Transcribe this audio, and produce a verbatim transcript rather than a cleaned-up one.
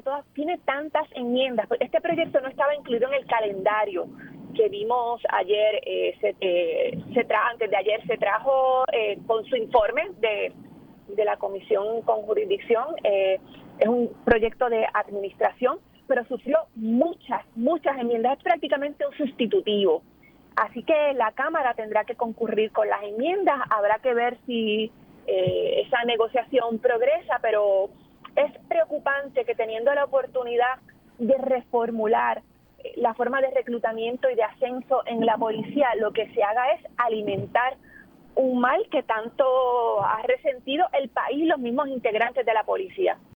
todas, tiene tantas enmiendas. Este proyecto no estaba incluido en el calendario que vimos ayer, eh, se, eh, se tra antes de ayer se trajo eh, con su informe de, de la comisión con jurisdicción. Eh, es un proyecto de administración, pero sufrió muchas, muchas enmiendas. Es prácticamente un sustitutivo. Así que la Cámara tendrá que concurrir con las enmiendas. Habrá que ver si eh, esa negociación progresa, pero es preocupante que teniendo la oportunidad de reformular la forma de reclutamiento y de ascenso en la policía, lo que se haga es alimentar un mal que tanto ha resentido el país, los mismos integrantes de la policía.